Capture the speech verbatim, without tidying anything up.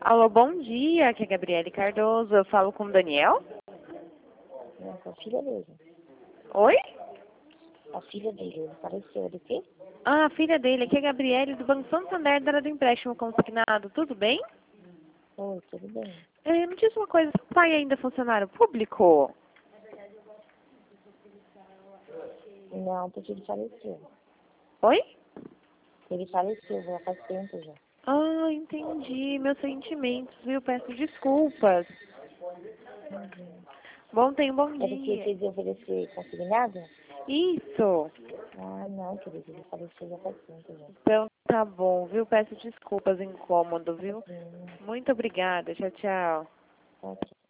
Alô, bom dia, aqui é a Gabriele Cardoso. Eu falo com o Daniel? Nossa, a filha dele. Oi? A filha dele, ele faleceu do quê? Ah, a filha dele, aqui é a Gabriele do Banco Santander, da área do empréstimo consignado. Tudo bem? Oi, tudo bem. É, me diz uma coisa, seu pai ainda é funcionário público? Não, porque ele faleceu. Oi? Ele faleceu já faz tempo já. Ah, entendi. Meus sentimentos, viu? Peço desculpas. Uhum. Bom, tenha um bom É porque dia. fez eu oferecer consignado? Isso. Ah, não, querido, ele faleceu já faz tempo já. Então tá bom, viu? Peço desculpas, incômodo, viu? Uhum. Muito obrigada. Tchau, tchau. Tá, tchau.